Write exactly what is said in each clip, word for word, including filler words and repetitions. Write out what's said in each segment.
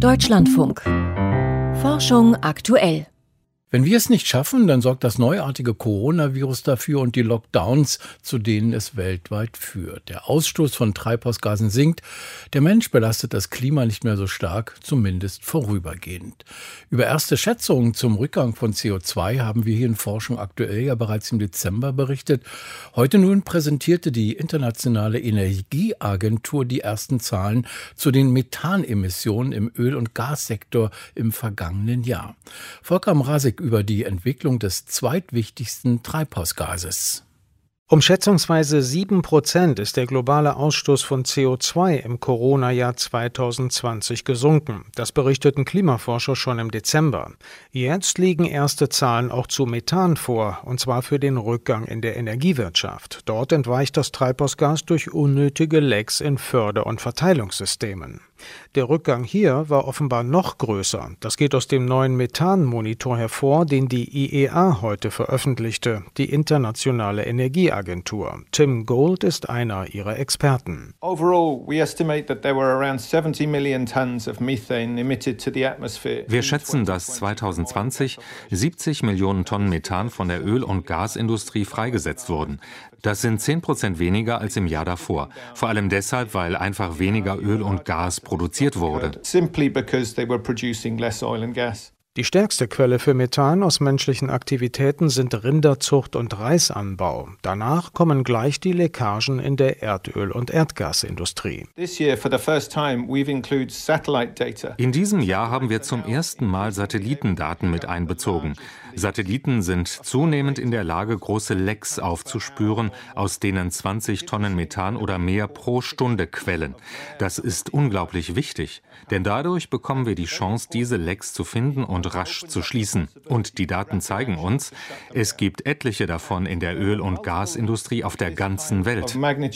Deutschlandfunk. Forschung aktuell. Wenn wir es nicht schaffen, dann sorgt das neuartige Coronavirus dafür und die Lockdowns, zu denen es weltweit führt. Der Ausstoß von Treibhausgasen sinkt. Der Mensch belastet das Klima nicht mehr so stark, zumindest vorübergehend. Über erste Schätzungen zum Rückgang von C O zwei haben wir hier in Forschung aktuell ja bereits im Dezember berichtet. Heute nun präsentierte die Internationale Energieagentur die ersten Zahlen zu den Methanemissionen im Öl- und Gassektor im vergangenen Jahr. Volker Mrazek über die Entwicklung des zweitwichtigsten Treibhausgases. Um schätzungsweise sieben Prozent ist der globale Ausstoß von C O zwei im Corona-Jahr zwanzig zwanzig gesunken. Das berichteten Klimaforscher schon im Dezember. Jetzt liegen erste Zahlen auch zu Methan vor, und zwar für den Rückgang in der Energiewirtschaft. Dort entweicht das Treibhausgas durch unnötige Lecks in Förder- und Verteilungssystemen. Der Rückgang hier war offenbar noch größer. Das geht aus dem neuen Methan-Monitor hervor, den die I E A heute veröffentlichte, die Internationale Energieagentur. Tim Gold ist einer ihrer Experten. Wir schätzen, dass zwanzig zwanzig siebzig Millionen Tonnen Methan von der Öl- und Gasindustrie freigesetzt wurden. Das sind zehn Prozent weniger als im Jahr davor. Vor allem deshalb, weil einfach weniger Öl und Gas produziert wurde. Die stärkste Quelle für Methan aus menschlichen Aktivitäten sind Rinderzucht und Reisanbau. Danach kommen gleich die Leckagen in der Erdöl- und Erdgasindustrie. In diesem Jahr haben wir zum ersten Mal Satellitendaten mit einbezogen. Satelliten sind zunehmend in der Lage, große Lecks aufzuspüren, aus denen zwanzig Tonnen Methan oder mehr pro Stunde quellen. Das ist unglaublich wichtig, denn dadurch bekommen wir die Chance, diese Lecks zu finden und rasch zu schließen. Und die Daten zeigen uns, es gibt etliche davon in der Öl- und Gasindustrie auf der ganzen Welt.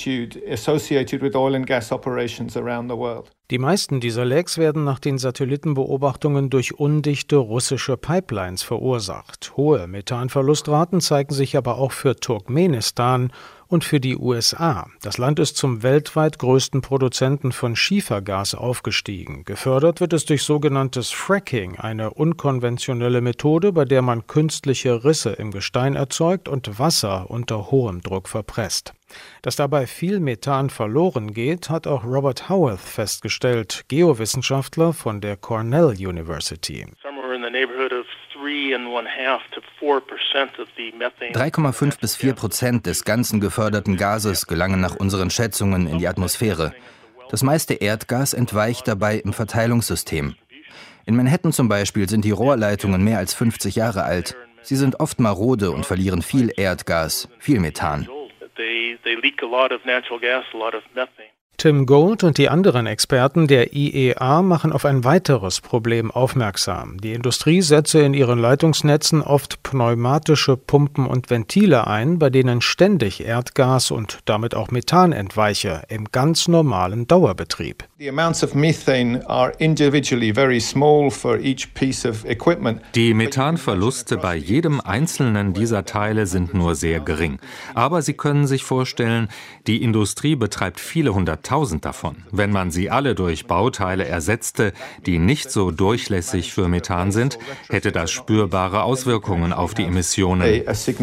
Die meisten dieser Lecks werden nach den Satellitenbeobachtungen durch undichte russische Pipelines verursacht. Hohe Methanverlustraten zeigen sich aber auch für Turkmenistan und für die U S A. Das Land ist zum weltweit größten Produzenten von Schiefergas aufgestiegen. Gefördert wird es durch sogenanntes Fracking, eine unkonventionelle Methode, bei der man künstliche Risse im Gestein erzeugt und Wasser unter hohem Druck verpresst. Dass dabei viel Methan verloren geht, hat auch Robert Howarth festgestellt, Geowissenschaftler von der Cornell University. drei Komma fünf bis vier Prozent des ganzen geförderten Gases gelangen nach unseren Schätzungen in die Atmosphäre. Das meiste Erdgas entweicht dabei im Verteilungssystem. In Manhattan zum Beispiel sind die Rohrleitungen mehr als fünfzig Jahre alt. Sie sind oft marode und verlieren viel Erdgas, viel Methan. Tim Gold und die anderen Experten der I E A machen auf ein weiteres Problem aufmerksam. Die Industrie setze in ihren Leitungsnetzen oft pneumatische Pumpen und Ventile ein, bei denen ständig Erdgas und damit auch Methan entweiche, im ganz normalen Dauerbetrieb. Die Methanverluste bei jedem einzelnen dieser Teile sind nur sehr gering. Aber Sie können sich vorstellen, die Industrie betreibt viele hunderttausend davon. Wenn man sie alle durch Bauteile ersetzte, die nicht so durchlässig für Methan sind, hätte das spürbare Auswirkungen auf die Emissionen.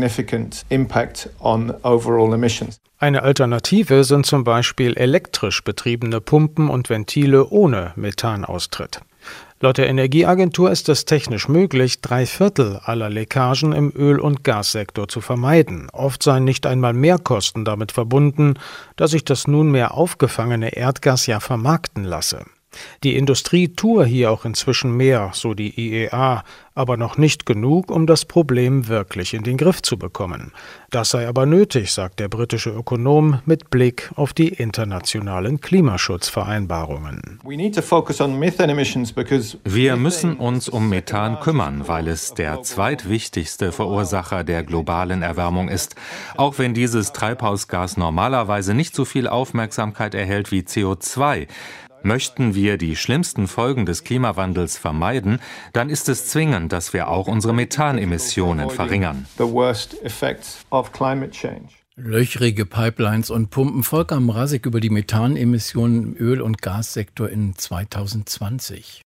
Eine Alternative sind zum Beispiel elektrisch betriebene Pumpen und Ventile ohne Methanaustritt. Laut der Energieagentur ist es technisch möglich, drei Viertel aller Leckagen im Öl- und Gassektor zu vermeiden. Oft seien nicht einmal Mehrkosten damit verbunden, da sich das nunmehr aufgefangene Erdgas ja vermarkten lasse. Die Industrie tue hier auch inzwischen mehr, so die I E A, aber noch nicht genug, um das Problem wirklich in den Griff zu bekommen. Das sei aber nötig, sagt der britische Ökonom mit Blick auf die internationalen Klimaschutzvereinbarungen. Wir müssen uns um Methan kümmern, weil es der zweitwichtigste Verursacher der globalen Erwärmung ist. Auch wenn dieses Treibhausgas normalerweise nicht so viel Aufmerksamkeit erhält wie C O zwei. Möchten wir die schlimmsten Folgen des Klimawandels vermeiden, dann ist es zwingend, dass wir auch unsere Methanemissionen verringern. Löchrige Pipelines und Pumpen. Volker Mrazek über die Methanemissionen im Öl- und Gassektor in zwanzig zwanzig.